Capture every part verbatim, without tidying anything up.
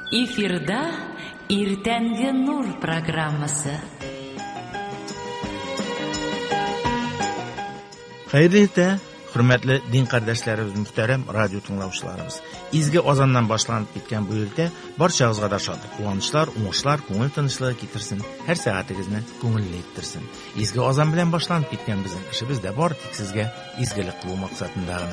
Эфирда Иртәнге Нур программасы. Xeyirli ertə, hürmetli din kardeşlerimiz, muhterem radyo tınlavçılarımız. İzgi azandan başlanıp bitken bu yılda barçağızga da şadlık, ulanışlar, umuşlar, көңіл tınışlığı getirsin, her saatinizini көңілli ettirsin. İzgi azan bilen başlanıp bitken bizim işimiz de var, tek sizge izgilik kılı maksatındağını.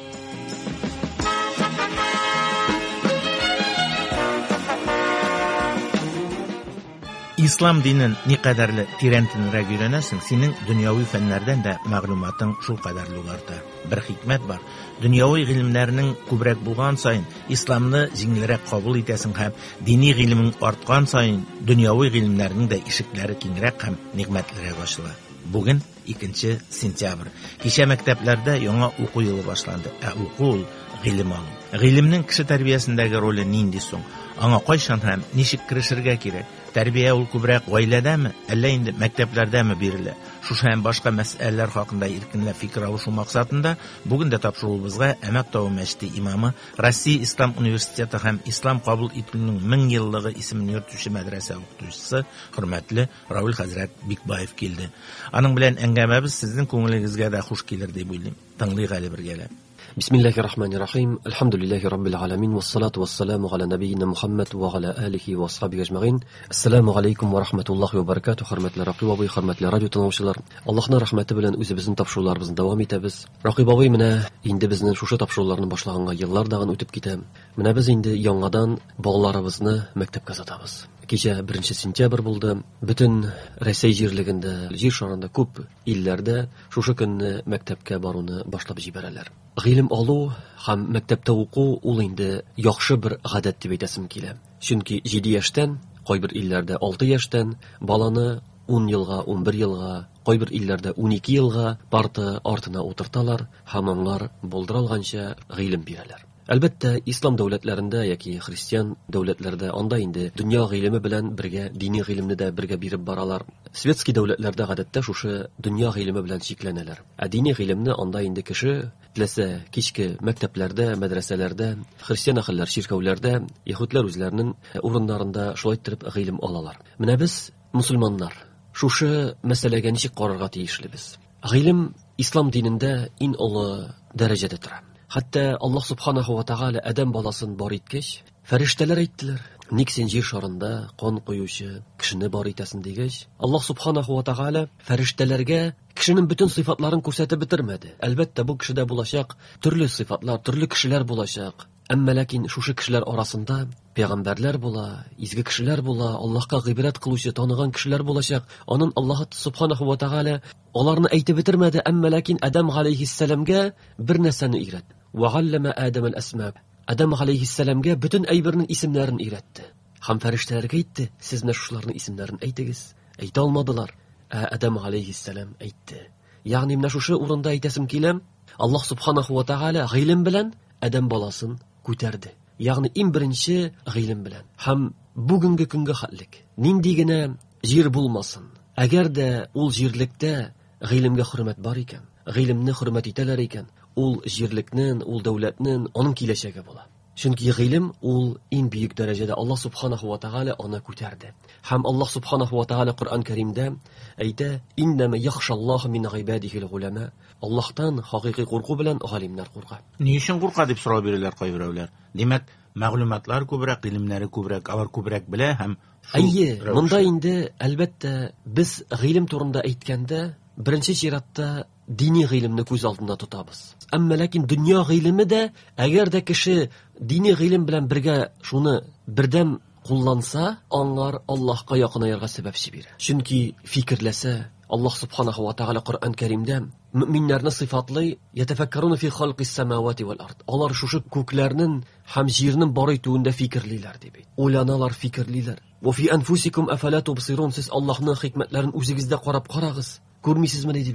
İslam dinin ne kadarlı tirentinirek öğrenirsin, senin dünyavi fenlerden de mağlumatın şu kadarlı olardı. Bir hikmet var. Dünyavi ilimlerinin kübrek bulgan sayın, İslam'ını zinlerek kabul edesin hem, dini ilimin artkan sayın, dünyavi ilimlerinin de işikleri kingrek hem, nikmetlere başla. Bugün ikinci sentyabr. Keşe mekteplerde yana oku yılı başlandı. E okul, ilim alın. İlimnin kişi terbiyesindeki rolü neydi son? Ana qayşan hem nişik kirişirge gerek? Terbiye ol kübrek ailede mi? Elle indi mekteplerde mi birili? Şu hem başka meseleler hakkında irkinle fikir alışu maksatında bugün de tapşırılımızga Emek Tağı Meşti imamı Rossiya İslam Üniversiteti hem İslam kabul itilinin min yıllığı isimini yurtuşu medrese okutuşusu hürmetli Ravil Hazret Bikbayev geldi. Anın bilen engememiz sizin көңіліңізге de hoş gelir diye buyurayım. Tanlıyı gali bir gele. Bismillahirrahmanirrahim. Elhamdülillahi Rabbil alamin. Vessalatu vesselamu ala nebiyyina Muhammed ve ala alihi ve ashabihi ecma'in. Esselamu aleykum ve rahmetullahi ve berekatuhu. Hürmetli Rakib abi, hürmetli radyo tanımışlar. Allah'ın rahmeti bilen özümüzün tapşırılarımızın devam etemiz. Rakib abi mine indi bizden şuşa tapşırılarını başlağanga yıllar dağın ötüp gitem. Mine biz indi yangadan bağlarımızını mektep kazatabız. Keşe birinci sentyabr buldu. Bütün Rəsəy jirliginde, jir şarında köp illerde şuşa günni mektepke barunu başlap jiberələr. İlim alu ham mektepte oku ul indi yaxşı bir gadet deb aytasim kile. Çünki yedi yaştan, qoy bir illerde altı yaştan balаны on yılga, on bir yılga, qoy bir illerde on iki yılga parti artına oturtalar, ham onlar bolduralgancha ilim berələr. Elbette İslam devletlerinde yaki Hristiyan devletlerde anda indi dünya ilimi bilen birge dini ilimni de birge birib baralar. Svetski devletlerde gadette şuşu dünya ilimi bilen çekleneler. E dini ilimni anda indi kişi tilese kişki mekteplerde, medreselerde, Hristiyan ahiller, şirkevlerde, Yahudlar özlerinin orunlarında şolayttirip ilim alalar. Mine biz Müslümanlar şuşu meselege nişik qararga tiyişli biz. İlim İslam dininde in ulu derecededir. Hatta Allah subhanahu wa ta'ala adam balasın bar etkeş, ferişteler ettiler. Niksen jir şarında qon qoyucu kişini bar etesin degeç. Allah subhanahu wa ta'ala feriştelerge kişinin bütün sıfatlarını ko'rsatib bitirmedi. Elbette bu kişide bulaşak türlü sıfatlar, türlü kişiler bulaşak. Amma lakin şuşu kişiler arasında peygamberler bula, izgi kişiler bula, Allah'a gıybret kıluşu tanıgan kişiler bulaşak. Onun Allah subhanahu wa ta'ala onlarını aytib bitirmedi. Amma lakin Adam aleyhisselamga bir narsani öğretti. Ve allama Adem el-esma. Adam aleyhisselamga bütün ayberinin isimlerini öğretti. Ham feriştelerge aytdi, siz ne şuşlarının isimlerini aytınız. Ayta almadılar. Adam aleyhisselam aytdi. Yani mine şuşu urunda aytasim kilem, Allah subhanahu wa ta'ala ilim bilen Adam balasın ko'tardi. Yani in birinchi ilim bilen. Ham bugünkü kunga xatlik. Nindigine jir bulmasın. Agar da ul jirlikda ilimga hurmat bar ekan, ilimni hurmat etalar ekan, ul jirliknin, ul davlatnin onun kelajagi bo'la. Chunki ilim ul en büyük derecede Allah subhanahu wa ta'ala ona ko'tardi. Ham Allah subhanahu wa ta'ala Qur'on Karimda ayta: "İnnema yaxshallohu min ibadihi al-ulama." Allah'tan haqiqiy qo'rquv bilan olimlar qo'rqa. Ne için qo'rqa deb so'rab berillar qo'ybirovlar. Demak, ma'lumotlar ko'proq, ilimlari ko'proq, avar ko'proq bile ham ayyi, bunda endi albatta biz ilim turunda aytganda birinchi jiratda diniy ilimni ko'z oldida tutamiz. Amma lakin dunyo ilimi de agarda kishi diniy ilim bilan birga shuni birdan qo'llansa, onlar Allohga yaqinayarga sababchi beradi. Chunki fikrlasa Allah subhanahu wa ta'ala Qur'on Karimda müminlarni sifatli yetefekkaruna fi xalqis samawati vel ard. Onlar şuşu ko'klarning ham yerning bor etuvunda fikrlilar deb. O'ylanalar, fikrlilar. Wa fi anfusikum afala tubsirun. Siz Allohning hikmatlarini o'zingizda qarab qarag'iz. Ko'rmaysizmi deb aytadi.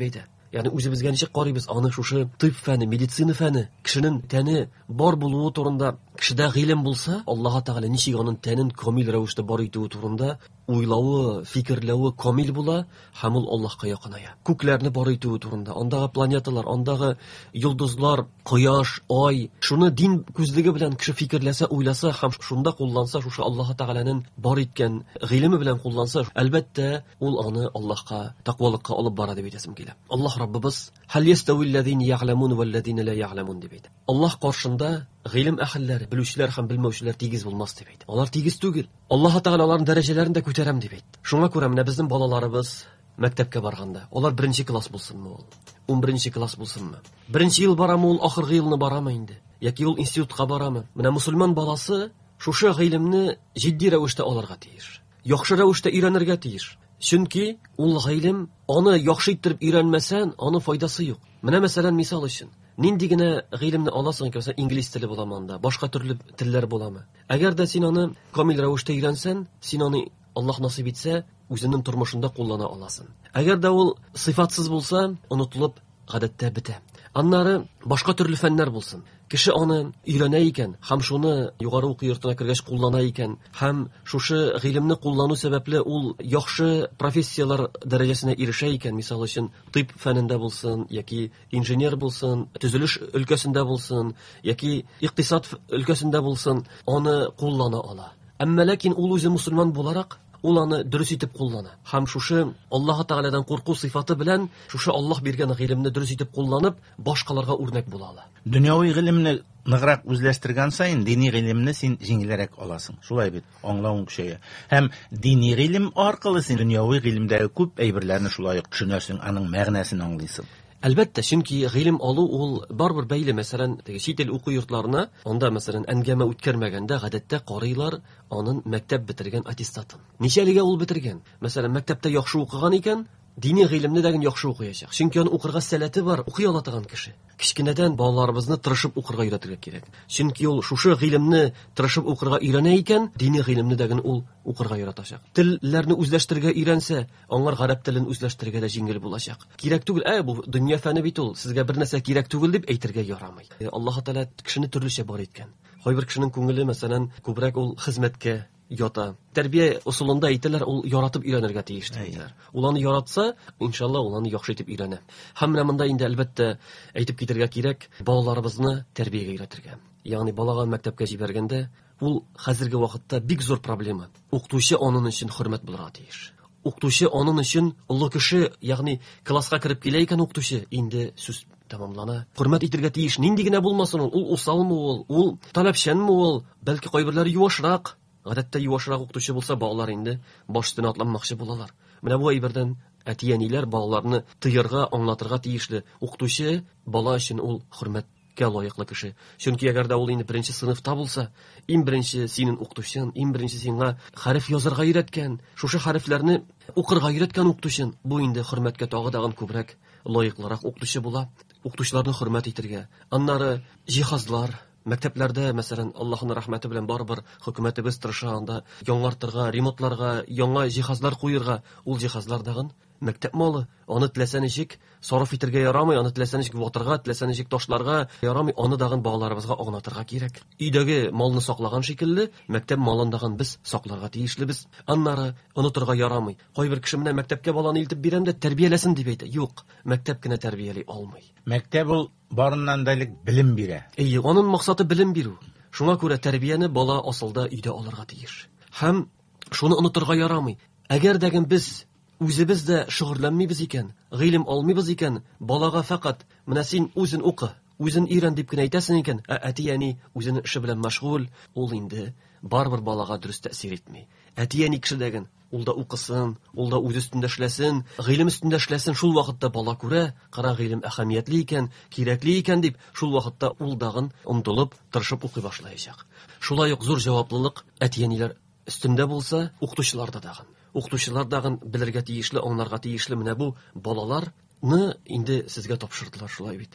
Ягъни үзебезгә ничек карыйбыз аны шушы тиб фәне, медицина фәне, кешенең тәне бар булуы турында кешедә гыйлем булса, Аллаһ Тәгалә ничек аның тәнен камил рәвештә бар итүе турында уйлавы, фикерләве камил була, һәм ул Аллаһка якыная. Күкләрне бар итүе турында, андагы планеталар, андагы йолдызлар, кояш, ай, шуны дин күзлеге белән кеше фикерләсә, уйласа һәм шунда кулланса, шушы Аллаһ Тәгаләнең бар иткән гыйлеме белән кулланса, әлбәттә ул аны Аллаһка, тақвалыкка алып бара дип әйтәсем килә. Аллаһ Раббыбыз һәл ястауилләзина яъламун валлазина ла яъламун дип әйтә. Аллаһ каршында гыйлем әһелләре, белүчеләр һәм белмәүчеләр тигез булмас дип әйтә. Алар тигез түгел. Аллаһ Тәгалә аларның дәрәҗәләрен дә күтәрәм дип әйтә. Шуңа күрә менә безнең балаларыбыз мәктәпкә барганда, алар беренче класс булсынмы ул, унберенче класс булсынмы, беренче ел барамы ул, ахыргы елны барамы инде, яки ул институтка барамы, менә мусульман баласы шушы гыйлемне җитди рәвештә алырга тиеш, яхшы рәвештә өйрәнергә тиеш. Чөнки ул гыйлем аны яхшы иттереп өйрәнмәсән, аны файдасы юк. Менә мәсәлән мисал өчен, нинди генә гыйлемне аласың икән, инглиз теле буламы анда, башка төрле телләр буламы. Әгәр дә син аны камил рәвештә өйрәнсән, син аны Аллаһ насыйп итсә, үзенең тормышында куллана аласың. Әгәр дә ул сыйфатсыз булса, онытылып, гадәттә бетә. Аннары башка төрле фәннәр булсын. Кеше аны өйрәнә икән, һәм шуны югары уку йортына кергәч куллана икән, һәм шушы гыйлемне куллану сәбәпле ул яхшы профессиялар дәрәҗәсенә ирешә икән, мисал өчен тиб фәнендә булсын, яки инженер булсын, төзелеш өлкәсендә булсын, яки икътисад өлкәсендә булсын, аны куллана ала. Әмма ләкин ул үзе мусульман буларак ул аны дөрес итеп куллана. Һәм шушы Аллаһ Тәгаләдән курку сыйфаты белән шушы Аллаһ биргән гыйлемне дөрес итеп кулланып, башкаларга үрнәк була ала. Дөньяви гыйлемне ныграк үзләштергән сайын, дини гыйлемне син җиңелрәк аласың. Шулай бит, аңлавың көчәя. Һәм дини гыйлем аркылы син дөньяви гыйлемдәге күп әйберләрне шулай ук төшенәсең, аның мәгънәсен аңлыйсың. Әлбәттә, чөнки гыйлем алу ул барбер бәйле, мәсәлән, чит ил уку йортларына, анда мәсәлән әңгәмә үткәрмәгәндә гадәттә карыйлар аның мәктәп бетергән аттестатын. Ничәлегә ул бетергән? Мәсәлән, мәктәптә яхшы укыган икән, дини гыйлемне дә яхшы укыячак. Чөнки аны укырга сәләте бар, укый ала торган кеше. Кичкенәдән балаларыбызны тырышып укырга өйрәтергә кирәк. Чөнки ул шушы гыйлемне тырышып укырга өйрәнә икән, дини гыйлемне дә ул укырга яратачак. Телләрне үзләштергә өйрәнсә, аңар гарәп телен үзләштергә дә җиңел булачак. Кирәк түгел, ә бу дөнья фәне бит ул, сезгә бер нәрсә кирәк түгел дип әйтергә ярамый. Аллаһ Тәгалә кешене төрлечә бар иткән. Кайбер кешенең күңеле, мәсәлән, күбрәк ул хезмәткә ята. Тәрбия усулында әйтәләр, ул яратып өйрәнергә тиеш диләр. Ул аны яратса, иншалла ул аны яхшы итеп өйрәнә. Һәм менә монда инде әлбәттә әйтеп китәргә кирәк, балаларыбызны тәрбиягә өйрәтергә. Ягъни балага мәктәпкә җибәргәндә, ул хәзерге вакытта бик зур проблема. Укытучы аның өчен хөрмәт булырга тиеш. Укытучы аның өчен олы кеше, ягъни класска кирип килә икән укытучы, инде сүз тамамлана. Хөрмәт итәргә тиеш. Нинди генә булмасын ул, ул усалмы ул, ул таләпчәнме ул, бәлки кайберләр юашрак. Гадәттә юашрак укытучы булса, балалар инде баш өстенә атланмакчы булалар. Менә бу әйбердән әти-әниләр балаларны тыярга, аңлатырга тиешле. Укытучы бала өчен ул хөрмәткә лаеклы кеше. Чөнки әгәр дә ул инде беренче сыйныфта булса, иң беренче синең укытучың, иң беренче сиңа хәреф язарга өйрәткән, шушы хәрефләрне укырга өйрәткән укытучың, бу инде хөрмәткә тагы дагы күбрәк лаеклырак укытучы була. Укытучыларны хөрмәт итәргә. Аннары җиһазлар, мәктәпләрдә, мәсәлән, Аллаһның рәхмәте белән барбер хөкүмәтебез тырыша анда яңартырга, ремонтларга, яңа җиһазлар куярга. Ул җиһазлар дагын мәктәп малы. Аны теләсә ничек сарыф итәргә ярамый, аны теләсә ничек ватырга, теләсә ничек ташларга ярамый, аны дагын балаларыбызга аңлатырга кирәк. Өйдәге малны саклаган шикелле, мәктәп малын дагын без сакларга тиешлебез. Аннары онытырга ярамый. Кайбер кеше менә мәктәпкә баланы илтеп бирәм дә тәрбияләсен дип әйтә. Юк, мәктәп кенә тәрбияли алмый. Мәктәп ул барыннан да элек билем бирә. Әйе, аның максаты билем бирү. Шуңа күрә тәрбияне бала асылда өйдә алырга тиеш. Һәм шуны онытырга ярамый. Әгәр дәген без үзебез дә шөгыльләнмибез икән, гыйлем алмыйбыз икән, балага фақат менә син үзен укы, үзен өйрән дип кенә әйтәсең икән, ә әти-әни үзенең эше белән мәшгуль, ул инде барбер балага дөрес тәэсир итми. Әти-әни кеше дәген, ул да укысын, ул да үз өстендә эшләсен, гыйлем өстендә эшләсен, шул вакытта бала күрә, кара гыйлем әһәмиятле икән, кирәкле икән дип, шул вакытта ул дагын омтылып, тырышып укый башлаячак. Шулай ук зур җаваплылык әти-әниләр өстендә булса, укытучыларда дагын. Укытучылар дагын белергә тиешле, аңларга тиешле менә бу балаларны инде сезгә тапшырдылар, шулай бит.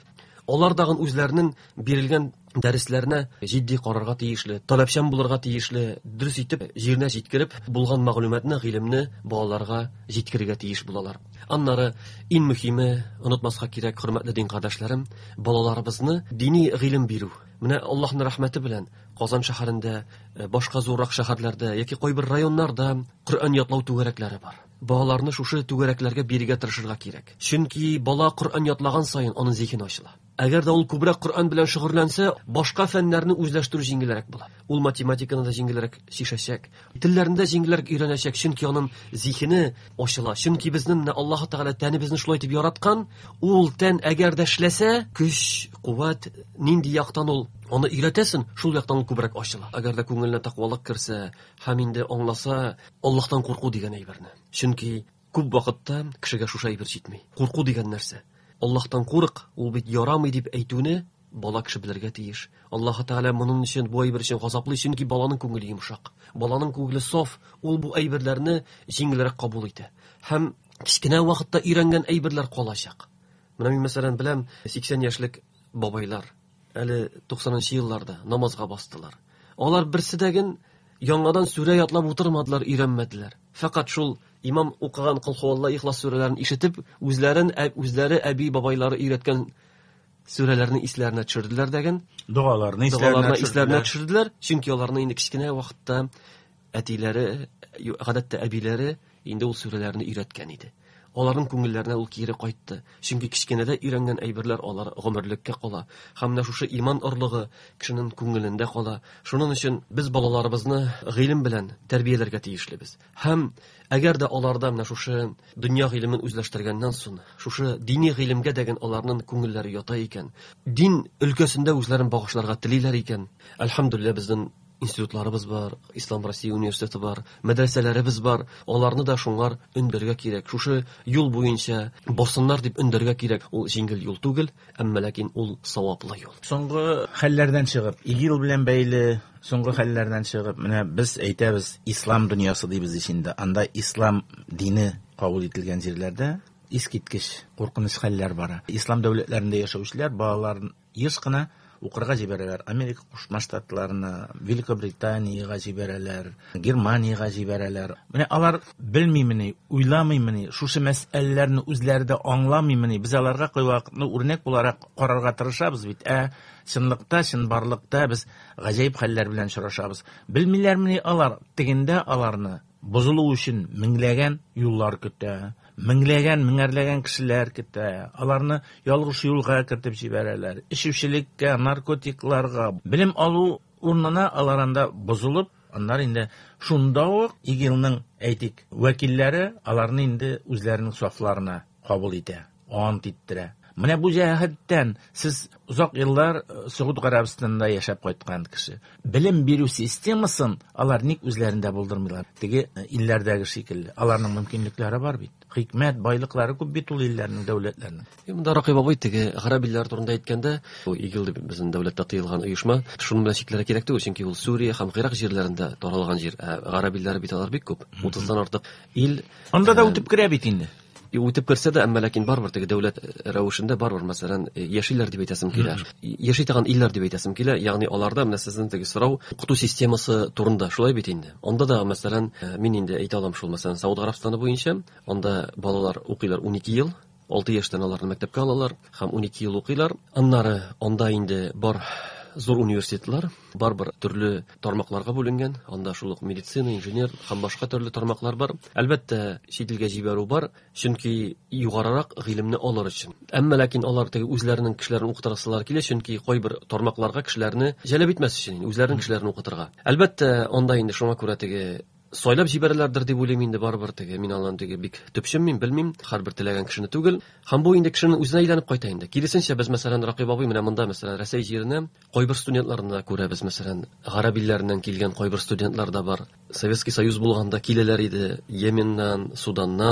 Алар дагы үзләренең бирелгән дәресләренә җитди карарга тиешле, таләпчән булырга тиешле, дөрес итеп җиренә җиткереп, булган мәгълүматны, гыйлемне балаларга җиткерергә тиеш булалар. Аннары иң мөһиме, онытмаска кирәк, хөрмәтле дин кардәшләрем, балаларыбызны дини гыйлем бирү. Менә Аллаһның рәхмәте белән Казан шәһәрендә, башка зуррак шәһәрләрдә яки кайбер районнарда Коръән ятлау түгәрәкләре бар. Балаларны шушы түгәрәкләргә бирергә тырышырга кирәк. Чөнки бала Коръән ятлаган саен аның зихене ачыла. Әгәр дә ул күбрәк Коръән белән шөгыльләнсә, башка фәннәрне үзләштерү җиңелрәк була. Ул математиканы да җиңелрәк шишәчәк, телләрендә җиңелрәк өйрәнәчәк, чөнки аның зихене ачыла. Чөнки безнең Аллаһ Тәгалә тәнебезне шулай итеп яраткан, ул тән әгәр дә эшләсә, көч, куәт, нинди яктан ул аны өйрәтәсен, шул яктан ул күбрәк ачыла. Әгәр дә күңеленә тақвалык керсә, һәм инде аңласа, Аллаһтан курку дигән әйберне. Чөнки күп вакытта кешегә шушы әйбер җитми. Курку дигән нәрсә. Аллаһтан курык, ул бит ярамый дип әйтүне бала кеше белергә тиеш. Аллаһ Тәгалә моның өчен бу әйбер өчен газаплый, чөнки баланың күңеле йомшак. Баланың күңеле саф, ул бу әйберләрне җиңелрәк кабул итә. Һәм кичкенә вакытта өйрәнгән әйберләр калачак. Менә мин мәсәлән беләм, сиксән яшьлек бабайлар әле туксанынчы елларда намазга бастылар. Алар берсе дәген яңадан сүрә ятлап утырмадылар, өйрәнмәделәр. Фақат шул имам укыган Кул һуалла ихлас сүрәләрен ишетеп, үзләрен үзләре әби бабайлары өйрәткән сүрәләрне исләренә төшерделәр дәген. Дугаларны исләренә төшерделәр. Чөнки аларны инде кичкенә вакытта әтиләре, гадәттә әбиләре инде ул сүрәләрне өйрәткән иде. Аларның күңелләренә ул кире кайтты. Чөнки кичкенәдә өйрәнгән әйберләр алар гомерлеккә кала. Һәм менә шушы иман орлыгы кешенең күңелендә кала. Шуның өчен без балаларыбызны гыйлем белән тәрбияләргә тиешлебез. Һәм әгәр дә аларда менә шушы дөнья гыйлемен үзләштергәннән соң, шушы дини гыйлемгә дәгән аларның күңелләре ята икән, дин өлкәсендә үзләрен багышларга телиләр икән, әлхәмдүлилләh безнең институтларыбыз бар, Ислам Россия университеты бар, мәдрәсәләребез бар. Аларны да шуңар өндәргә кирәк. Шушы юл буенча басыннар дип өндәргә кирәк. Ул җиңел юл түгел, әмма ләкин ул саваплы юл. Соңгы хәлләрдән чыгып, ИГИЛ белән бәйле соңгы хәлләрдән чыгып, менә без әйтәбез, ислам дөньясы дибез ичендә. Анда ислам дине кабул ителгән җирләрдә искиткеч, куркыныч хәлләр бара. Ислам дәүләтләрендә яшәүчеләр балаларын еш кына укырга җибәрәләр. Америка Кушма Штатларына, Великобританияга җибәрәләр, Германиягә җибәрәләр. Менә алар белмимени, уйламыймыни, шушы мәсьәләләрне үзләре дә аңламыймыни. Без аларга кай вакытны үрнәк буларак карарга тырышабыз бит. Ә чынлыкта, чынбарлыкта без гаҗәеп хәлләр белән очрашабыз. Белмиләрмени алар, тегендә аларны бозылу өчен меңләгән юллар көтә. Меңләгән, меңәрләгән кешеләр көтә. Аларны ялгыш юлга кертеп җибәрәләр. Эчүчелеккә, наркотикларга, белем алу урынына алар анда бозылып, аннар инде шунда ук ИГИЛнең, әйтик, вәкилләре аларны инде үзләренең сафларына кабул итә, ант иттерә. Менә бу җәһәттән сез узак еллар Сауд Арабистанында яшәп кайткан кеше. Белем бирү системасын алар ник үзләрендә булдырмыйлар? Теге илләрдәге шикелле. Аларның мөмкинлекләре бар бит. Хикмәт, байлыклары күп бит ул илләрнең, дәүләтләрнең. Монда Ракыйб абый теге гарабилләр турында әйткәндә, ул ИГИЛ дип безнең дәүләттә тыелган оешма, шуның белән шикләргә кирәк түгел, чөнки ул Сүрия һәм Гыйрак җирләрендә таралган җир. Гарабилләр бит алар бик күп. утыздан артык ил. Анда да үтеп керә бит инде. Үтеп керсә дә, әмма ләкин барбыр теге дәүләт рәвешендә барбыр, мәсәлән, яшилләр дип әйтәсем килә. Яши торган илләр дип әйтәсем килә, ягъни аларда менә сезнең теге сорау укыту системасы турында шулай бит инде. Анда да, мәсәлән, мин инде әйтә алам шул, мәсәлән, Сауд Арабистаны буенча, анда балалар укыйлар унике ел, алты яшьтән аларны мәктәпкә алалар һәм унике ел укыйлар. Аннары анда инде бар зур университетлар, барбыр төрле тармакларга бүленгән. Анда шул ук медицина, инженер һәм башка төрле тармаклар бар. Әлбәттә, чит илгә җибәрү бар, чөнки югарырак гыйлемне алыр өчен. Әмма ләкин алар теге үзләренең кешеләрен укытырсылар килә, чөнки кайбер тармакларга кешеләрне җәлеп итмәс өчен, үзләренең кешеләрен укытырга. Әлбәттә, анда инде шуңа күрә теге сайлап җибәрәләрдер дип уйлыйм инде барбыр теге. Мин алан теге бик төпчем, мин белмим, һәрбер теләгән кешене түгел. Һәм бу инде кешенең үзенә әйләнеп кайта инде. Киресенчә, без мәсәлән Ракыйб абый менә монда мәсәлән Россия җиренә кайбер студентларны күрәбез, мәсәлән, гарабилләрнән килгән кайбер студентлар да бар. Советский Союз булганда киләләр иде, Йеменнан, Суданнан.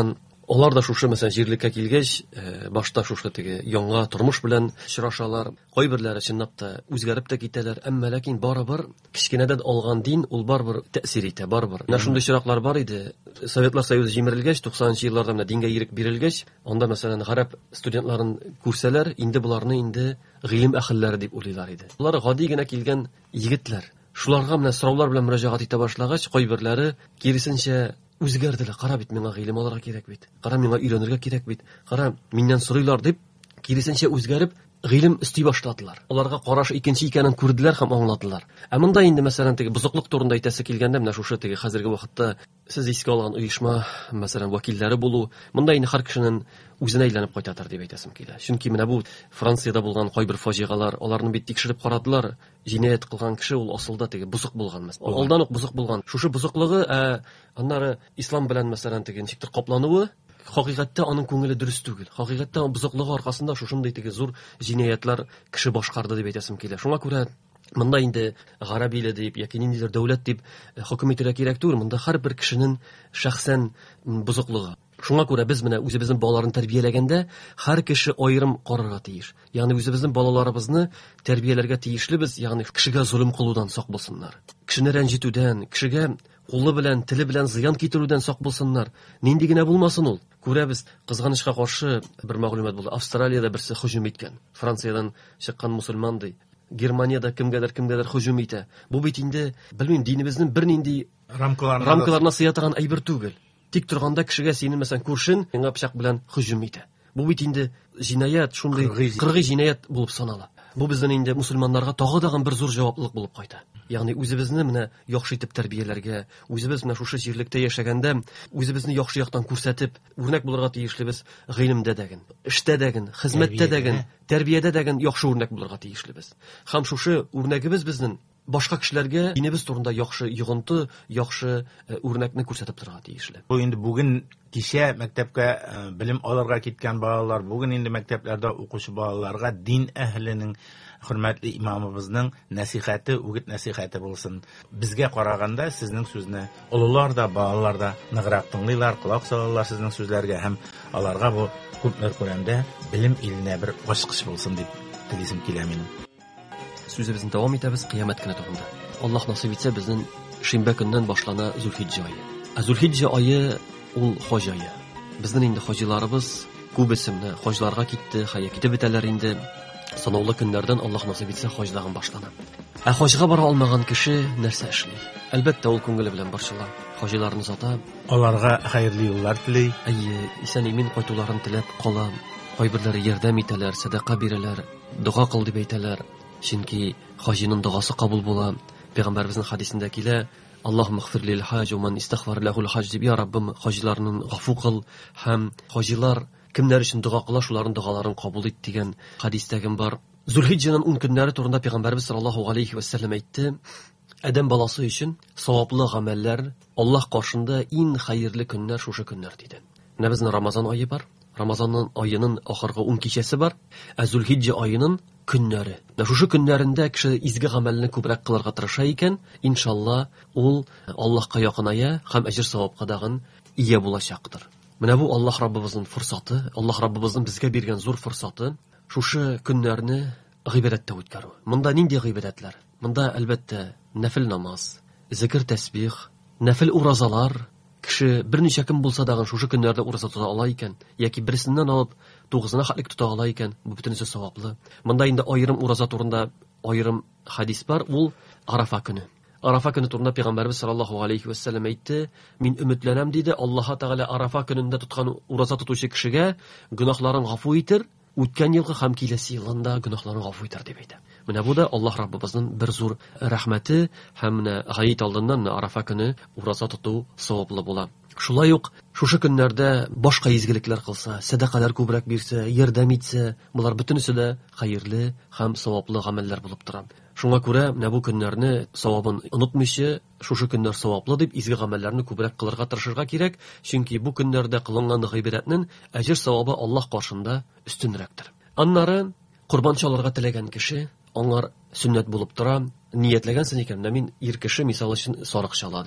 Алар да шушы мәсәлән җирлеккә килгәч, башта шушы теге яңа тормыш белән очрашалар. Кайберләре чынлап та үзгәреп тә китәләр, әмма ләкин барыбер кичкенәдән алган дин ул барыбер тәэсир итә, барыбер. Менә шундый чираклар бар иде. Советлар Союзы җимерелгәч, туксанынчы елларда менә дингә ирек бирелгәч, анда мәсәлән гарәп студентларын күрсәләр, инде буларны инде гыйлем әһелләре дип уйлыйлар иде. Алар гади генә килгән егетләр. Шуларга менә сораулар белән мөрәҗәгать итә башлагач, кайберләре киресенчә үзгәрделәр. Кара бит, миңа гыйлем алырга кирәк бит. Кара, миңа өйрәнергә кирәк бит. Кара, миннән сорыйлар дип, киресенчә үзгәреп, гыйлем өсти башладылар. Аларга караш икенче икәнен күрделәр һәм аңладылар. Ә монда инде мәсәлән теге бузыклык турында әйтәсе килгәндә, менә шушы теге хәзерге вакытта сез искә алган оешма, мәсәлән, вәкилләре булу, монда инде һәр кешенең үзенә әйләнеп кайтатыр дип әйтәсем килә. Чөнки менә бу Франциядә булган кайбер фаҗигалар, аларны бит тикшереп карадылар. Җинаять кылган кеше ул асылда теге бузык булган мәсәлән. Алдан ук бузык булган. Шушы бузыклыгы, ә аннары ислам белән мәсәлән теге ничектер каплануы, хакыйкатьтә аның күңеле дөрес түгел. Хакыйкатьтә бузыклыгы аркасында шушындый теге зур җинаятлар кеше башкарды дип әйтәсем килә. Шуңа күрә монда инде гарабиле дип яки ниндидер дәүләт дип хөкем итәргә кирәк түгел. Монда һәрбер кешенең шәхсән бузыклыгы. Шуңа күрә без менә үзебезнең балаларын тәрбияләгәндә һәр кеше аерым карарга тиеш. Ягъни үзебезнең балаларыбызны тәрбияләргә тиешлебез, ягъни кешегә зулым кылудан сак булсыннар. Кешене рәнҗетүдән, кешегә кулы белән, теле белән зыян китерүдән сак булсыннар. Нинди генә булмасын ул. Күрәбез, кызганычка каршы бер мәгълүмат булды. Австралиядә берсе һөҗүм иткән. Франциядән чыккан мусульман ди. Германиядә кемгәдер кемгәдер һөҗүм итә. Бу бит инде, белмим, динебезнең бернинди рамкаларына рамкаларына сыя торган әйбер түгел. Тик торганда кешегә синең мәсәлән күршен яңа пычак белән һөҗүм итә. Бу бит инде җинаять, шундый кыргый җинаять булып санала. Бу безнең инде мусульманнарга тагы дагы бер зур җаваплылык булып кайта. Ягъни үзебезне менә яхшы итеп тәрбияләргә, үзебез менә шушы җирлектә яшәгәндә үзебезне яхшы яктан күрсәтеп, үрнәк булырга тиешлебез гыйлемдә дәген, эштә дәген, хезмәттә дәген, тәрбиядә дәген яхшы үрнәк булырга тиешлебез. Һәм шушы үрнәгебез безнең башка кешеләргә динебез турында яхшы йогынты, яхшы үрнәкне күрсәтеп торырга тиешле. Бу инде бүген кичә мәктәпкә белем алырга киткән балалар, бүген инде мәктәпләрдә укучы балаларга дин әһленең, хөрмәтле имамыбызның нәсихәте, үгет нәсихәте булсын. Безгә караганда сезнең сүзне олылар да, балалар да ныграк тыңлыйлар, колак салалар сезнең сүзләргә һәм аларга бу күпмер күләмдә белем иленә бер ачкыч булсын дип телисем килә минем. Сүзебезне дәвам итәбез кыямәт көне турында. Аллаһ насыйп итсә, безнең шимбә көннән башлана Зулхиджа ае. Ә Зулхиджа ае ул хаҗ ае. Безнең инде хаҗиларыбыз күбесенә хаҗларга китте, хәя китеп бетәләр инде. Санаулы көннәрдән Аллаһ насыйп итсә хаҗлаган башлана. Ә хаҗга бара алмаган кеше нәрсә эшли? Әлбәттә ул күңеле белән борчыла. Хаҗиларны зата, аларга хәерле юллар телей. Әйе, исән-имин кайтуларын теләп кала. Кайберләре ярдәм итәләр, садака бирәләр, дуга кыл дип әйтәләр. Чөнки хаҗиның дугасы кабул була. Пәйгамбәрбезнең хадисендә килә: Аллаһумма гфир лил хаҗ ва ман истагфар лахул хаҗ дип, я Раббым, хаҗиларның гафу кыл һәм хаҗилар кемнәр өчен дуга кыла, шуларның дугаларын кабул ит дигән хадистәгем бар. Зулхиджаның ун көннәре турында Пәйгамбәрбез саллаллаһу алейхи ва саллям әйтте: Адәм баласы өчен саваплы гамәлләр Аллаһ каршында иң хәерле көннәр шушы көннәр диде. Менә безнең Рамазан ае бар. Рамазанның аеның ахыргы ун кичәсе бар. Ә Зулхиджа аеның көннәре. Менә шушы көннәрендә кеше изге гамәлне күбрәк кылырга тырыша икән, иншалла, ул Аллаһка якыная һәм әҗр савапка дагын ия булачактыр. Менә бу Аллаһ Раббыбызның форсаты, Аллаһ Раббыбызның безгә биргән зур форсаты, шушы көннәрне гыйбадәттә үткәрү. Монда нинди гыйбадәтләр? Монда әлбәттә нәфил намаз, зикр тәсбих, нәфил уразалар. Кеше берничә көн булса да шушы көннәрдә ураза тота ала икән, яки берсеннән алып тугызына хәтлек тота ала икән, бу бөтенесе саваплы. Монда инде аерым ураза турында аерым хадис бар, ул Арафа көне. Арафа көне турында Пәйгамбәрбез саллаллаһу алейхи ва саллям әйтте: "Мин өметләнәм", диде, Аллаһ Тәгалә Арафа көнендә тоткан ураза тотучы кешегә гөнаһларын гафу итер, үткән елгы һәм киләсе елында гөнаһларын гафу итер дип әйтә. Менә бу да Аллаһ Раббыбызның бер зур рәхмәте һәм менә гаит алдыннан Арафа көне ураза тоту саваплы була. Шулай ук шушы көннәрдә башка изгелекләр кылса, садакалар күбрәк бирсә, ярдәм итсә, булар бөтенесе дә хәерле һәм саваплы гамәлләр булып тора. Шуңа күрә менә бу көннәрне савабын онытмыйча, шушы көннәр саваплы дип изге гамәлләрне күбрәк кылырга тырышырга кирәк, чөнки бу көннәрдә кылынган гыйбадәтнең әҗр савабы Аллаһ каршында өстенрәктер. Аннары курбан чалырга теләгән кеше, аңар сөннәт булып тора, ниятләгән сен икән, мин ир кеше мисал өчен сарык чала ди.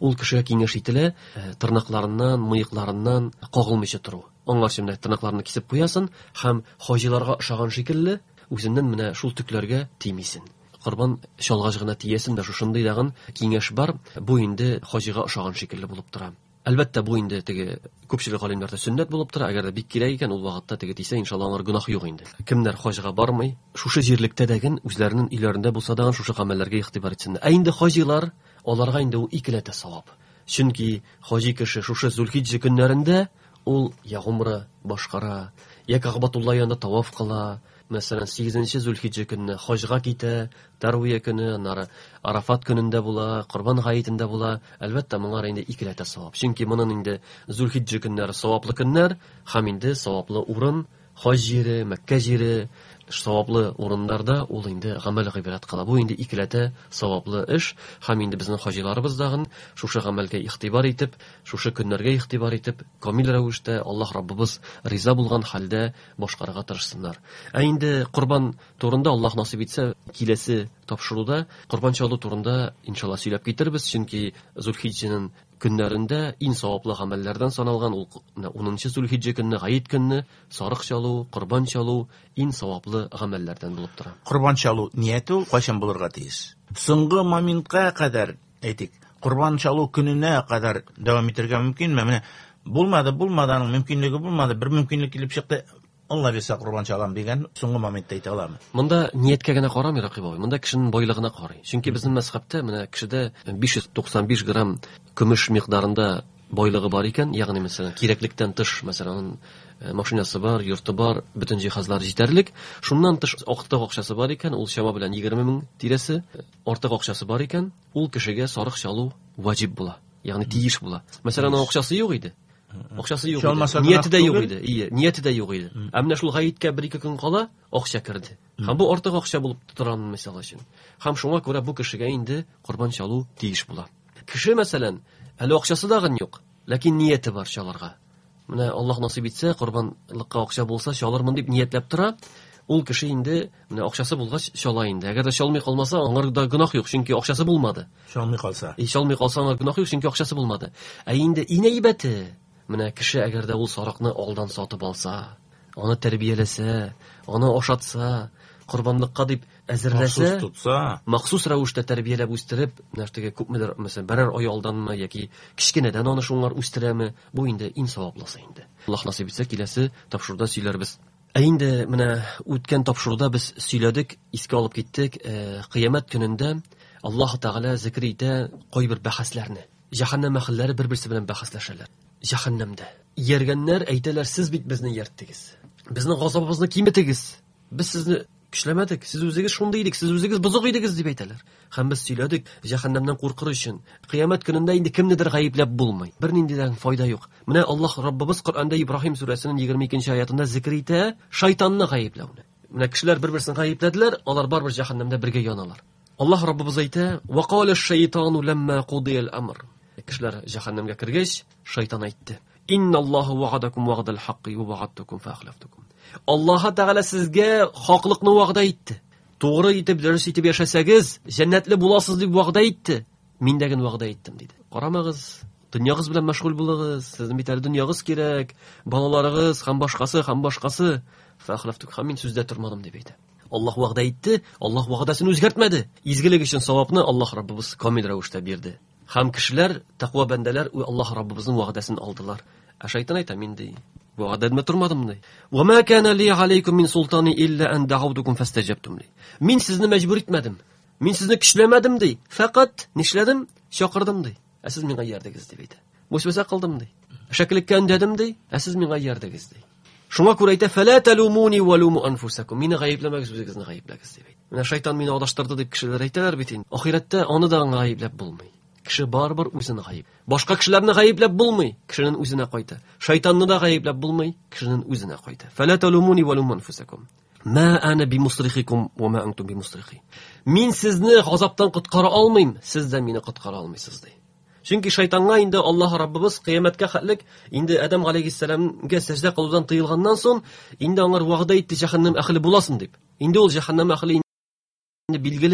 ул кешегә киңәш ителә, тырнакларыннан, мыекларыннан кагылмыйча тору. Аңарчы менә тырнакларны кисеп куясың һәм хаҗиларга ошаган шикелле үзеннән менә шул төкләргә тимисең. Корбан чалгач гына тиясен дә шушындый дагын киңәш бар. Бу инде хаҗига ошаган шикелле булып тора. Әлбәттә бу инде теге күпчелек галимнәрдә сөннәт булып тора. Әгәр дә бик кирәк икән, ул вакытта теге тисә, иншалла аңар гөнаһ юк инде. Кемнәр хаҗига бармый, шушы җирлектә дәген үзләренең өйләрендә булса да шушы гамәлләргә игътибар итсеннәр. Ә инде хаҗилар, аларга инде ул икеләтә савап. Чөнки хаҗи кеше шушы Зулхиджа көннәрендә ул я гомра башкара, я Кәгъбәтулла янында таваф кыла. Мәсәлән, сигезенче Зулхиджа көнне хаҗга китә, Тарвия көне, нары Арафат көнендә була, Корбан гаетендә була. Әлбәттә, моңар инде икеләтә савап. Чөнки моның инде Зулхиджа көннәре саваплы көннәр, һәм инде саваплы урын, хаҗ җире, Мәккә җире, саваплы урыннарда ул инде гамәл гыйбрат кыла. Бу инде икеләтә саваплы эш, һәм инде безнең хаҗиларыбыз дагын шушы гамәлгә игътибар итеп, шушы көннәргә игътибар итеп, камил рәвештә Аллаһ Раббыбыз риза булган хәлдә башкарырга тырышсыннар. Ә инде Корбан турында Аллаһ насыйп итсә, киләсе тапшыруда Корбан чалу турында иншалла сөйләп китербез, чөнки Зулхиджаның көннәрендә иң саваплы гамәлләрдән саналган ул унынчы Зулхиджа көнне, гаит көнне, сарык чалу, Корбан чалу иң саваплы гамәлләрдән булып тора. Корбан чалу нияте ул кайчан булырга тиеш? Соңгы моментка кадәр, әйтик, Корбан чалу көненә кадәр дәвам итәргә мөмкинме? Менә булмады, булмады, аның мөмкинлеге булмады, бер мөмкинлек килеп чыкты. Алла бирсә Корбан чалам дигән соңгы моментта әйтә аламы? Монда ниятка гына карамый Ракыйб абый. Монда кешенең байлыгына карый. Чөнки безнең мәзһәбтә менә кешедә биш йөз туксан биш грамм көмеш микъдарында байлыгы бар икән, ягъни мәсәлән, кирәклектән тыш, мәсәлән, машинасы бар, йорты бар, бөтен җиһазлары җитәрлек. Шуннан тыш артык акчасы бар икән, ул чама белән егерме мең тирәсе, артык акчасы бар икән, ул кешегә сарык чалу ваҗиб була, ягъни тиеш була. Мәсәлән, акчасы юк иде. Акчасы юк иде. Нияте дә юк иде. Ие, нияте дә юк иде. Ә менә шул гаеткә бер-ике көн кала акча керде. Һәм бу артык акча булып торган мисал өчен. Һәм шуңа күрә бу кешегә инде Корбан чалу тиеш була. Кеше мәсәлән, әле акчасы дагы юк, ләкин нияте бар чаларга. Менә Аллаһ насыйп итсә, Корбанлыкка акча булса, чалырмын дип ниятләп тора. Ул кеше инде менә акчасы булгач чала инде. Әгәр дә чалмый калмаса, аңарда гөнаһ юк, чөнки акчасы булмады. Чалмый калса. И чалмый калса, аңар гөнаһ юк, чөнки акчасы булмады. Ә инде инәйбәте менә кеше әгәр дә ул сарыкны алдан сатып алса, аны тәрбияләсә, аны ашатса, Корбанлыкка дип әзерләсә, махсус тутса, махсус рәвештә тәрбияләп үстереп, нәрсәгә күпмедер, мәсәлән, берәр ай алданмы яки кичкенәдән аны шуңар үстерәме, бу инде иң саваплысы инде. Аллаһ насыйп итсә, киләсе тапшыруда сөйләрбез. Ә инде менә үткән тапшыруда без сөйләдек, искә алып киттек, кыямәт көнендә Аллаһ Тәгалә зикр итә кайбер бәхәсләрне. Җәһәннәм әһелләре бер-берсе белән бәхәсләшәләр. Җәһәннәмдә йөргәннәр әйтәләр, сез бит безне ярттыгыз. Безнең газабыбызны киметегез. Без сезне көчләмәдек. Сез үзегез шундый идек, сез үзегез бозык идегез дип әйтәләр. Һәм без сөйләдек, җәһәннәмнән куркыр өчен кыямәт көнендә инде кемнедер гаепләп булмый. Бер ниндидән файда юк. Менә Аллаһ Раббыбыз Коръәндә Ибраһим сүрәсенең егерме икенче аятында зикр итә шайтанны гаепләүне. Менә кешеләр бер-берсен гаепләделәр, алар барбер җәһәннәмдә бергә яналар. Аллаһ Раббыбыз әйтә: "Ва кала аш-шайтану ламма кудия ал-амр." Кешеләр җәһәннәмгә кергәч, шайтан әйтте: "Инна Аллаһу вa'adakum wa'dal haqqi wa wa'adtukum fa akhlaftukum." Аллаһ Тәгалә сезгә хаклыкны вәгъдә итте. Тугры итеп, дөрес итеп яшәсәгез, җәннәтле буласыз дип вәгъдә итте. Мин дә гын вәгъдә иттем диде. Карамагыз, дөньягыз белән мәшгуль булыгыз. Сезнең бит әле дөньягыз кирәк, балаларыгыз һәм башкасы һәм башкасы. Fa akhlaftukum, мин сүздә тормадым дип әйтә. Аллаһ вәгъдә итте, Аллаһ вәгъдәсен үзгәртмәде. Изгелек өчен савапны Аллаһ Раббыбыз камил рәвештә бирде. Һәм кешеләр, тақва бәндәләр, Аллаһ Раббыбызның вәгъдәсен алдылар. Ә шайтан әйтә: "Мин ди вәгъдәмә тормадым ди. Ва ма кана ли алейкум мин султани илля ан дa'awtukum fastajabtum ли." Мин сезне мәҗбүр итмәдем. Мин сезне көчләмәдем ди. Фақат нишләдем? Чакырдым ди. Ә сез миңа ярдыгыз дип әйтә. Буш-буша кылдым ди. Шәклеккә өндәдем ди. Ә сез миңа ярдыгыз ди. Шуңа күрә әйтә: "Фала талумуни ва луму анфусакум." Мине гаепләмәгез, үзегезне гаепләгез дип әйтә. Менә шайтан мине адаштырды дип кешеләр әйтәләр бит инде. Ахиратта аны да гаепләп булмый. Кеше барбыр үзен гаеп. Башка кешеләрне гаепләп булмый, кешенең үзенә кайта. Шайтанны да гаепләп булмый, кешенең үзенә кайта. Фала талумуни ва луму анфусакум. Ма ана бимусрихикум ва ма антум бимусрихи. Мин сезне газаптан коткара алмыйм, сез дә мине коткара алмыйсыз ди. Чөнки шайтанга инде Аллаһ Раббыбыз кыямәткә хәтлек инде Адам алейхиссаламга сәҗдә кылудан тыелганнан соң инде аңар вәгъдә итте җәһәннәм әһле буласың дип. Инде ул җәһәннәм әһле инде билгеле.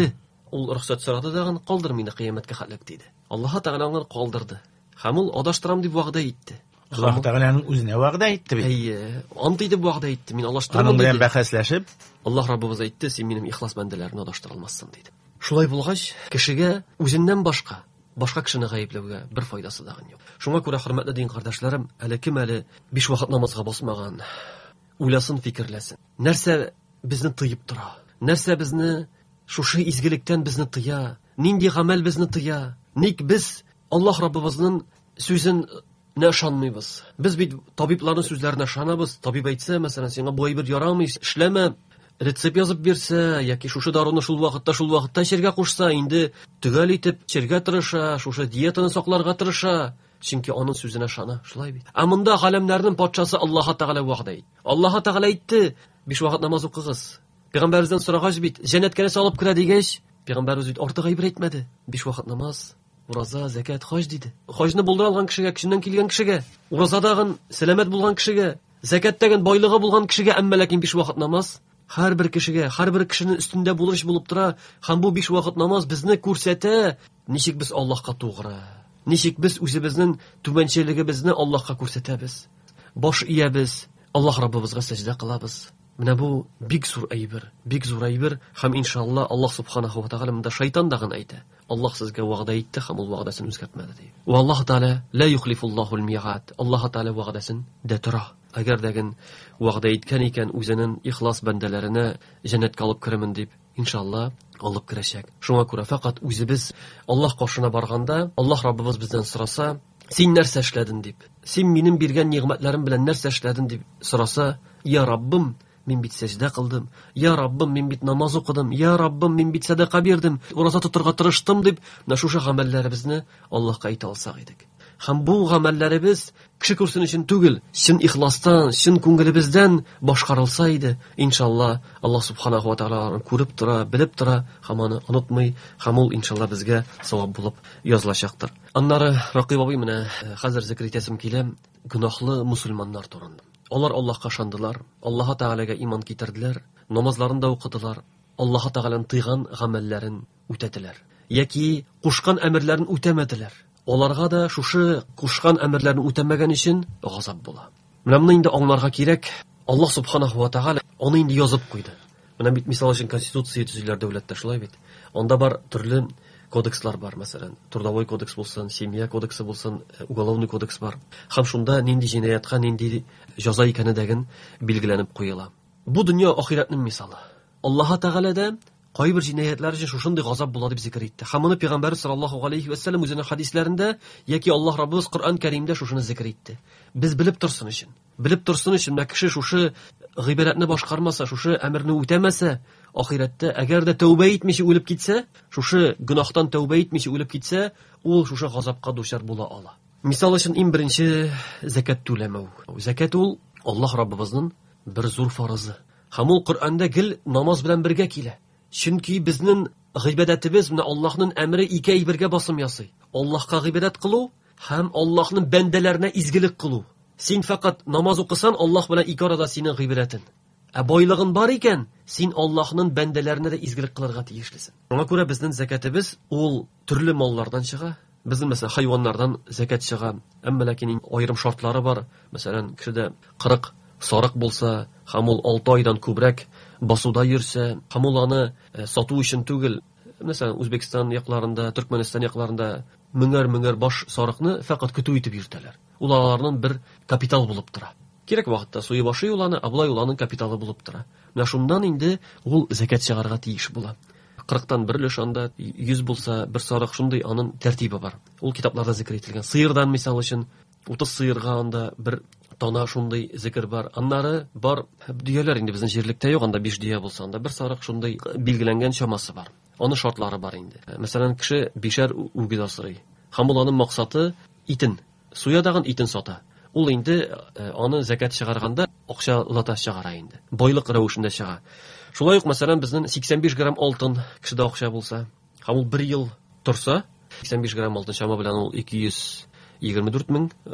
ул рөхсәт сорады дагы калдыр мине кыямәткә хәтлек диде. Аллаһ Тәгалә аңа калдырды. Һәм ул адаштырам дип вәгъдә итте. Аллаһ Тәгаләнең үзенә вәгъдә итте бит. Әйе, ант итеп вәгъдә итте. Мин алаштырмам Аның белән диде. бәхәсләшеп, Аллаһ Раббыбыз әйтте, син минем ихлас бәндәләрне адаштыра алмассың диде. Шулай булгач, кешегә үзеннән башка башка кешене гаепләүгә бер файдасы да юк. Шуңа күрә, хөрмәтле дин кардәшләрем, әле кем әле биш вакыт намазга басмаган, уйласын, фикерләсен. Нәрсә безне тыеп тора? Нәрсә безне шушы изгелектән безне тыя? Нинди гамәл безне тыя? Ник без Аллаһ Раббыбызның сүзен ышанмыйбыз? Без бит табибларның сүзләренә ышанабыз. Табиб әйтсә, мәсәлән, сиңа бу әйбер ярамый, эшләмә, рецепт язып бирсә, яки шушы даруны шул вакытта, шул вакытта эчәргә кушса, инде төгәл итеп эчәргә тырыша, шушы диетаны сакларга тырыша. Чөнки аның сүзенә ышана, шулай бит. Ә монда галәмнәрнең патшасы Аллаһ Тәгалә вәгъдә итте. Аллаһ Тәгалә әйтте, биш вакыт намаз укыгыз. Пәйгамбәребездән сорагач бит, җәннәткә салып керә дигәч, пәйгамбәребез бит артык әйбер әйтмәде. биш вакыт намаз, ураза, закат, хаҗ диде. Хаҗны булдыра алган кешегә, кешеннән килгән кешегә, уразадагы сәламәт булган кешегә, закаттагы байлыгы булган кешегә, әмма ләкин биш вакыт намаз һәрбер кешегә, һәрбер кешенең өстендә булырыш булып тора. Һәм бу биш вакыт намаз безне күрсәтә, ничек без Аллаһка тугры, ничек без үзебезнең түбәнчелегебезне Аллаһка күрсәтәбез. Баш иябез, Аллаһ Раббыбызга сәҗдә кылабыз. Менә бу бик зур әйбер, бик зур әйбер. Һәм иншалла Аллаһ Субханаһу ва Тәгалә монда шайтан дагын әйтә. Аллаһ сезгә вәгъдә итте, һәм ул вәгъдәсен үзгәртмәде ди. Ва Аллаһ Тәгалә ла юхлифуллаһу ал-ми'ад. Аллаһ Тәгалә вәгъдәсен дә тора. Әгәр дәген вәгъдә иткән икән, үзенең ихлас бәндәләренә җәннәткә алып керәмен дип, иншалла алып керәчәк. Шуңа күрә фақат үзебез Аллаһ каршына барганда, Аллаһ Раббыбыз бездән сораса, син нәрсә эшләдең дип, син минем биргән нигъмәтләрем белән нәрсә эшләдең дип сораса, я Раббым, мин бит сәҗдә кылдым, я Раббым, мин бит намаз укыдым, я Раббым, мин бит садака бирдем, ураза тотырга тырыштым дип, менә шушы гамәлләребезне Аллаһка әйтә алсак идек. Һәм бу гамәлләребез кеше күрсен өчен түгел, чын ихластан, чын күңелебездән башкарылса иде, иншалла Аллаһ Субханаһу ва Тәгалә күреп тора, белеп тора, һәм аны онытмый, һәм ул иншалла безгә савап булып язылачактыр. Аннары Ракыйб абый, менә хәзер зикр итәсем килә гөнаһлы мусульманнар турында. Алар Аллаһка ышандылар, Аллаһ Тәгаләгә иман китерделәр, намазларын да укыдылар, Аллаһ Тәгаләнең тыйган гамәлләрен үтәделәр, яки кушкан әмерләрен үтәмәделәр. Аларга да шушы кушкан әмерләрне үтәмәгән өчен газап була. Менә моны инде аңларга кирәк. Аллаһ Субханаһу ва Тәгалә аны инде язып куйды. Менә бит мисал өчен конституция төзүләр дәүләттә шулай бит. Анда бар төрле кодекслар бар, мәсәлән, трудовой кодекс булсын, семья кодексы булсын, уголовный кодекс бар. Һәм шунда нинди җинаятка нинди җәза икәне дәген билгеләнеп куела. Бу дөнья ахиратның мисалы. Аллаһ Тәгалә дә кайбер җинаятлар өчен шушындый газап була дип зикр итте. Һәм моны Пәйгамбәр саллаллаһу алейхи ва саллям үзенең хадисләрендә яки Аллаһ Раббыбыз Коръән Кәримдә шушыны зикр итте. Без белеп торсын өчен. Белеп торсын өчен менә кеше шушы гыйбарәтне башкармаса, шушы әмерне үтәмәсә, ахиратта әгәр дә тәүбә итмичә үлеп китсә, шушы гөнаһтан тәүбә итмичә үлеп китсә, ул шушы газапка дучар була ала. Мисал өчен иң беренче закат түләмәү. Закат ул Аллаһ Раббыбызның бер зур фарызы. Һәм ул Коръәндә гел намаз белән бергә килә. Чөнки безнең гыйбадәтебез менә Аллаһның әмре ике әйбергә басым ясый. Аллаһка гыйбадәт кылу һәм Аллаһның бәндәләренә изгелек кылу. Син фақат намаз укысан, Аллаһ белән ике арада синең гыйбадәтең. Ә байлыгың бар икән, син Аллаһның бәндәләренә дә изгелек кылырга тиешлесең. Шуңа күрә безнең закатыбыз ул төрле маллардан чыга. Безнең мәсәлән хайваннардан закат чыга. Әмма ләкин аерым шартлары бар. Мәсәлән, кешедә кырык сарык булса, һәм ул алты айдан күбрәк басуда йөрсә, һәм ул аны сату өчен түгел, мәсәлән, Үзбекстан якларында, Төркмәнстан якларында меңәр-меңәр баш сарыкны фақат көтү итеп йөртәләр. Ул аларның бер капитал булып тора. Кирәк вакытта суй башы юланы, абулай уланың капиталы булып тора. Менә шуннан инде ул закат чыгарга тиеш була. кырыктан бер өлеш анда йөз булса, бер сарык шундый аның тәртибе бар. Ул китапларда зикр ителгән. Сыйырдан мисал өчен утыз сыйырга анда бер тона шундый зикр бар. Аннары бар дияләр инде безнең җирлектә юк, анда биш дия булса, анда бер сарык шундый билгеләнгән чамасы бар. Аны шартлары бар инде. Мәсәлән, кеше бишәр үгез асрый. Һәм ул аның максаты итен, суядагын итен сата. Ул инде аны закат чыгарганда акча лата чыгара инде. Байлык рәвешендә чыга. Шулай ук мәсәлән безнең сиксән биш грамм алтын кешедә акча булса, һәм ул бер ел торса, сиксән биш грамм алтын чама белән ул ике йөз егерме дүрт мең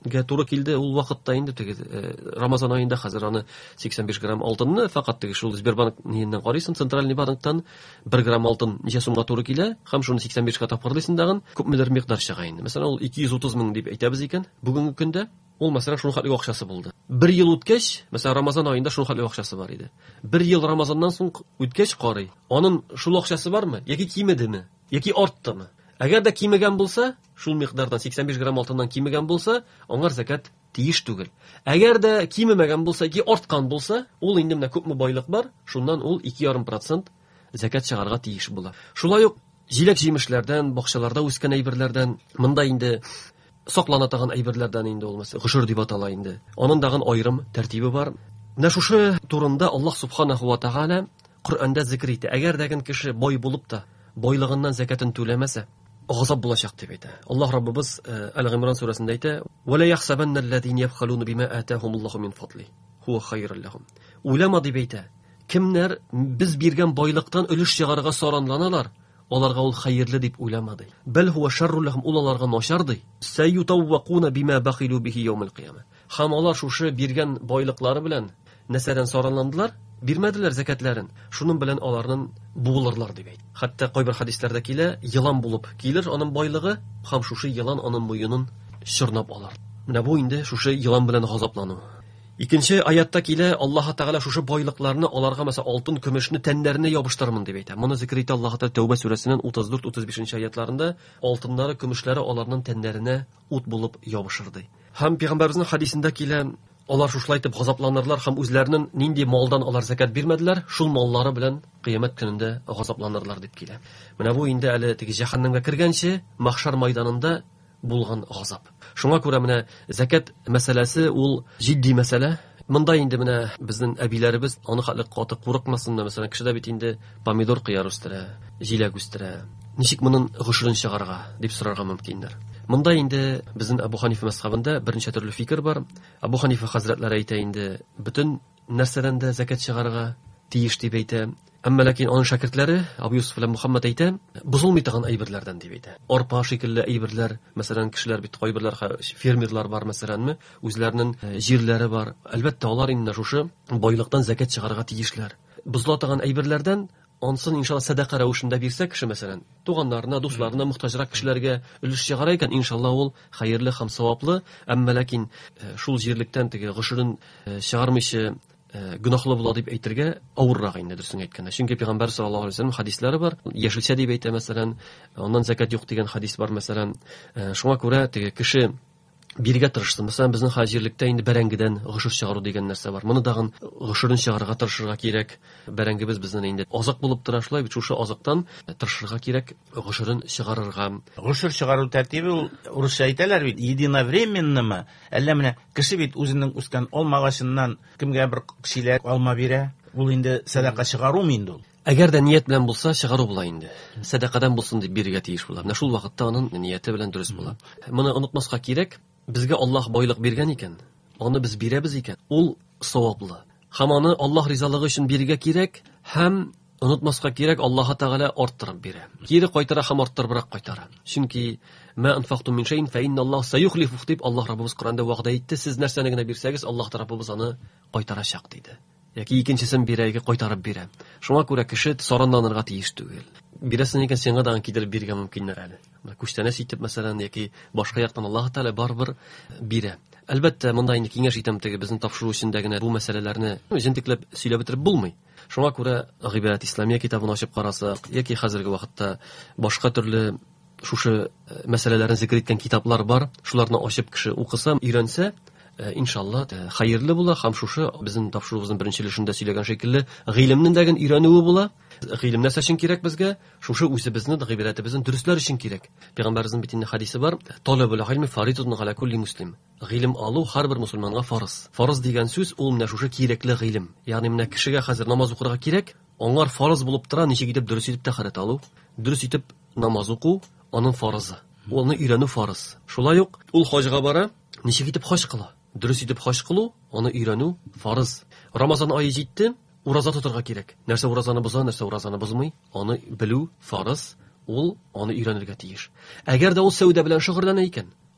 туры килде ул вакытта инде теге Рамазан аенда хәзер аны сиксән биш грамм алтынны фақат теге шул Сбербанк ниеннән карыйсың, Центральный банктан бер грамм алтын ничә сумга туры килә, һәм шуны сиксән бишкә тапкырлыйсың дагын күпмедер микъдар чыга инде. Мәсәлән, ул ике йөз утыз мең дип әйтәбез икән бүгенге көндә. Ул мәсәлән шуның хәтле акчасы булды. Бер ел үткәч, мәсәлән Рамазан аенда шуның хәтле акчасы бар иде. Бер ел Рамазаннан соң үткәч карый, аның шул акчасы бармы, яки кимедеме, яки арттымы? Әгәр дә кимегән булса, шул микъдардан сиксән биш грамм алтыннан кимегән булса, аңар закат тиеш түгел. Әгәр дә кимемәгән булса, яки арткан булса, ул инде менә күпме байлык бар, шуннан ул ике ярым процент закат чыгарга тиеш була. Шулай ук җиләк-җимешләрдән, бакчаларда үскән әйберләрдән, монда инде саклана торган әйберләрдән инде булмаса, гышыр дип атала инде. Аның дагын аерым тәртибе бар. Менә шушы турында Аллаһ субханаһу ва тааля Коръәндә зикр итә. Әгәр дәген кеше бай булып та, байлыгыннан закатын түләмәсә, газап булачак дип әйтә. Аллаһ Раббыбыз Әл-Гимран сүрәсендә әйтә: "Ва ла яхсабанна аллазина ябхалуна бима атаһумуллаһу мин фадли, хува хайран лахум." Улама дип әйтә. Кемнәр без биргән байлыктан өлеш чыгарга саранланалар, аларга ул хайрлы дип уйламады. Бәл хува шарру лахум, уларга начар ди. Саютаввакуна бима бахилу бихи яумил қияма. Һәм алар шушы биргән байлыклары белән нәрсәдән саранландылар? Бирмәделәр закатларын. Шуның белән аларның буылырлар дип әйт. Хәтта кайбер хадисләрдә килә, йылан булып килер аның байлыгы, һәм шушы йылан аның муенын чорнап алар. Менә бу инде шушы йылан белән газаплану. Икенче аятта килә, Аллаһ Тәгалә шушы байлыкларны аларга мәсәл алтын, көмешне тәннәренә ябыштырмын дип әйтә. Моны зикр итә Аллаһ Тәгалә Тәүбә сүрәсенең утыз дүрт утыз бишенче аятларында, алтыннары, көмешләре аларның тәннәренә ут булып ябышырды. Һәм Пәйгамбәребезнең хадисендә килә, алар шушлай итеп газапланырлар һәм үзләренең нинди малдан алар закат бирмәделәр, шул маллары белән кыямәт көнендә газапланырлар дип килә. Менә бу инде әле теге җәһәннәмгә кергәнче махшар майданында булган газап. Шуңа күрә менә закат мәсьәләсе ул җитди мәсьәлә. Монда инде менә безнең әбиләребез аны хәтле каты курыкмасыннар. Мәсәлән, кешедә бит инде помидор кыяр үстерә, җиләк үстерә. Ничек моның гышырын чыгарга дип сорарга мөмкиндер. Монда инде безнең Абу Ханифа мәсхабында берничә төрле фикер бар. Абу Ханифа хәзрәтләре әйтә инде, бөтен нәрсәдән дә закат чыгарга тиеш дип әйтә. Әмма ләкин аның шәкертләре Абу Юсуф белән Мухаммад әйтә, бузылмый торган әйберләрдән дип әйтә. Арпа шикелле әйберләр, мәсәлән, кешеләр бит кайберләр фермерлар бар, мәсәләнме, үзләренең җирләре бар. Әлбәттә, алар инде шушы байлыктан закат чыгарга тиешләр. Бузыла торган әйберләрдән ансын иншалла садака рәвешендә бирсә кеше, мәсәлән, туганнарына, дусларына, мохтаҗрак кешеләргә өлеш чыгара икән, иншалла ул хәерле һәм саваплы. Әмма ләкин шул җирлектән теге гышырын чыгармыйча гөнаһлы була дип әйтергә авыррак инде дөресен әйткәндә. Чөнки Пәйгамбәр саллаллаһу алейһи ва сәллям хадисләре бар. Яшелчә дип әйтә, мәсәлән, аннан закат юк дигән хадис бар, мәсәлән. Шуңа күрә теге кеше биргә тырышсын. Мәсәлән, безнең хаҗирлектә инде бәрәңгедән гышыр чыгару дигән нәрсә бар. Моны дагын гышырын чыгарга тырышырга кирәк. Бәрәңгебез безнең инде азык булып тора, шулай бит шушы азыктан тырышырга кирәк, гышырын чыгарырга. Гышыр чыгару тәртибе ул урысча әйтәләр бит, единовременнымы? Әллә менә кеше бит үзенең үскән алмагашыннан кемгә бер кешеләр алма бирә, ул инде садака чыгарумы инде ул? Әгәр дә ният белән булса, чыгару була инде. Садакадан булсын дип бирергә тиеш була. Менә шул вакытта аның нияте белән дөрес була. Моны онытмаска кирәк. Безгә Аллаһ байлык биргән икән, аны без бирәбез икән. Ул саваплы. Һәм аны Аллаһ ризалыгы өчен бирергә кирәк, һәм онытмаска кирәк, Аллаһ Тәгалә арттырып бирә. Кире кайтара һәм арттырыбрак кайтара. Чөнки ма анфaqtum min shay'in fa inna Alloh sayukhlifu дип Аллаһ Раббыбыз Коръәндә вәгъдә итте. Сез нәрсәне генә бирсәгез, Аллаһ Раббыбыз аны кайтарачак диде. Яки икенчесен бирәгә кайтарып бирә. Шуңа күрә кеше саранланырга тиеш түгел. Бирәсен икән сиңа да кидереп биргән мөмкиндер әле. Күчтәнәс итеп, мәсәлән, яки башка яктан Аллаһ Тәгалә барбыр бирә. Әлбәттә, монда инде киңәш итәм теге безнең тапшыру өчендә генә бу мәсьәләләрне җентекләп сөйләп бетереп булмый. Шуңа күрә Гыйбадат Исламия китабын ачып карасак, яки хәзерге вакытта башка төрле шушы мәсьәләләрне зикр иткән китаплар бар. Шуларны ачып кеше укыса, өйрәнсә, иншалла хәерле була. Һәм шушы безнең тапшыруыбызның беренче өлешендә сөйләгән шикелле гыйлемнең дә өйрәнүе була. Гыйлем нәрсә өчен кирәк безгә? Шушы үзебезне, гыйбадәтебезне дөрестләр өчен кирәк. Пәйгамбәребезнең бит инде хадисе бар: "Талабул гыйлми фаридатун ала кулли муслим." Гыйлем алу һәрбер мусульманга фарыз. Фарыз дигән сүз ул менә шушы кирәкле гыйлем. Ягъни менә кешегә хәзер намаз укырга кирәк, аңар фарыз булып тора, ничек итеп дөрес итеп тәһарәт алу, дөрес итеп намаз уку, аның фарызы. Аны өйрәнү фарыз. Шулай ук ул хаҗга бара, ничек итеп хаҗ кыла, дөрес итеп хаҗ кылу, аны өйрәнү фарыз. Рамазан ае җитте, ураза тотырга кирәк. Нәрсә уразаны боза, нәрсә уразаны бозмый, аны белү фарыз, ул аны өйрәнергә тиеш. Әгәр дә ул сәүдә белән шөгыльләнә икән,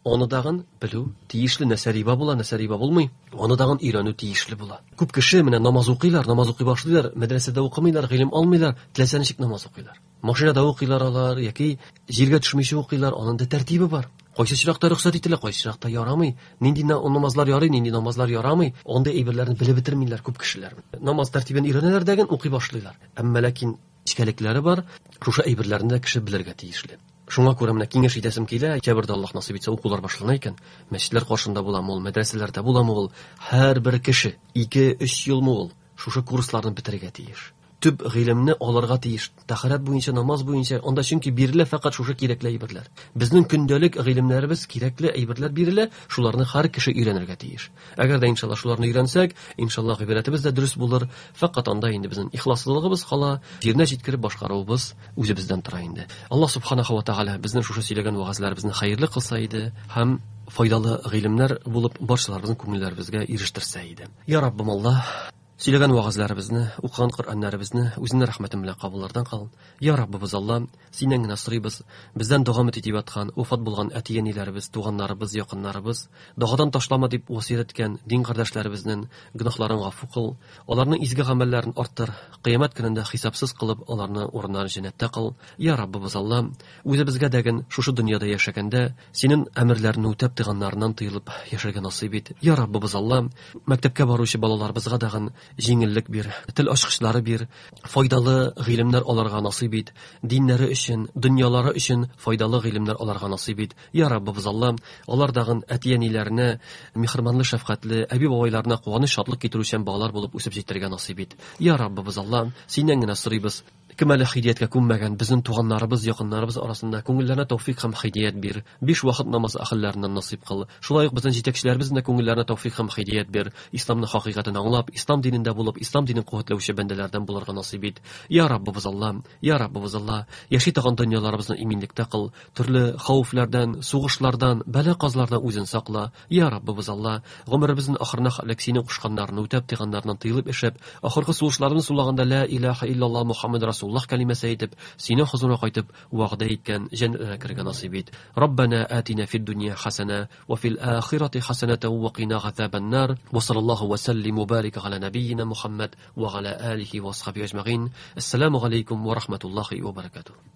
аны дагын белү тиешле, нәрсәриба була, нәрсәриба булмый. Аны дагын өйрәнү тиешле була. Күп кеше менә намаз укыйлар, намаз укый башлыйлар, мәдрәсәдә укымыйлар, гыйлем алмыйлар, теләсә ничек намаз укыйлар. Машинада укыйлар алар, яки җиргә төшмичә укыйлар, аның да тәртибе бар. Кайсы чиракта рөхсәт ителә, кайсы чиракта ярамый. Нинди намазлар ярый, нинди намазлар ярамый. Анда әйберләрне белеп бетермиләр күп кешеләр. Намаз тәртибен өйрәнәләр дәген укый башлыйлар. Әмма ләкин ишкәлекләре бар, шушы әйберләрне дә кеше белергә тиешле. Шуңа күрә менә киңәш итәсем килә, кәбердә Аллаһ насыйп итсә укулар башлана икән. Мәчетләр каршында буламы ул, мәдрәсәләрдә буламы ул, һәрбер кеше ике өч елмы ул шушы курсларны бетерергә тиеш. Төп гыйлемне алырга тиеш. Тәһарәт буенча, намаз буенча, анда чөнки бирелә фақат шушы кирәкле әйберләр. Безнең көндәлек гыйлемнәребез кирәкле әйберләр бирелә, шуларны һәр кеше өйрәнергә тиеш. Әгәр дә иншалла шуларны өйрәнсәк, иншалла гыйбарәтебез дә дөрес булыр. Фақат анда инде безнең ихласлыгыбыз кала, җиренә җиткереп башкаруыбыз үзебездән тора инде. Аллаһ субханаһу ва тааля безнең шушы сөйләгән вагызларыбызны хәерле кылса иде һәм файдалы гыйлемнәр булып барчаларыбызның күңелләребезгә ирештерсә иде. Я Раббым Аллаһ, сөйләгән вагызларыбызны, укыган Коръәннәребезне үзенең рәхмәтен белән кабуллардан калын. Я Раббыбыз Алла, синең генә сорыйбыз. Бездән дәгъва итеп яткан, уфат булган әти-әниләребез, туганнарыбыз, якыннарыбыз, дагадан ташлама дип васыять иткән дин кардәшләребезнең гөнаһларын гафу кыл. Аларның изге гамәлләрен арттыр. Кыямәт көнендә хисапсыз кылып, аларны урыннарын җәннәттә кыл. Я Раббыбыз Алла, үзебезгә дәген шушы дөньяда яшәгәндә синең әмерләрне үтәп тыйганнарыннан тыелып яшәргә насыйп ит. Я Раббыбыз Алла, мәктәпкә баручы балаларыбызга дәген җиңеллек бир, тел ачкычлары бир, файдалы гыйлемнәр аларга насыйп ит, диннәре өчен, дөньялары өчен файдалы гыйлемнәр аларга насыйп ит. Я Раббыбыз Алла, алар дагын әти-әниләренә михерманлы, шәфкатьле, әби-бабайларына куаныч, шатлык китерүчән балалар булып үсеп җитәргә насыйп ит. Я Раббыбыз Алла, синнән генә сорыйбыз. Кем әле хидаяткә күнмәгән безнең туганнарыбыз, якыннарыбыз арасында күңелләренә тәүфыйк һәм хидаят бир. Биш вакыт намаз әһелләреннән насыйп кыл. Шулай ук безнең җитәкчеләребезнең күңелләренә тәүфыйк һәм хидаят бир. Исламны хакыйкатен аңлап, ислам динендә булып, ислам динен куәтләүче бәндәләрдән булырга насыйп ит. Я Раббыбыз Алла, я Раббыбыз Алла, яши торган дөньяларыбызны иминлектә кыл. Төрле хәвефләрдән, сугышлардан, бәла-казлардан үзен сакла. Я Раббыбыз Алла, гомеребезнең ахырына хәлек сине кушканнарны үтәп, тыйганнардан тыелып эшәп, ахыргы сугышларны сулаганда ла илаха иллаллаһ Мухаммад Расулуллаһ калимәсе سينو خزونا قيتب وغدايت كان جنة كرجا نصيبيت ربنا آتنا في الدنيا حسنة وفي الآخرة حسنة وقنا عذاب النار وصلى الله وسلم وبارك على نبينا محمد وعلى آله وصحبه أجمعين السلام عليكم ورحمة الله وبركاته.